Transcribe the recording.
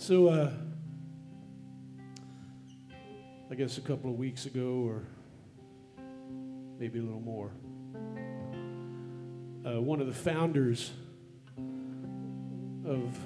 So, I guess a couple of weeks ago, or maybe a little more, one of the founders of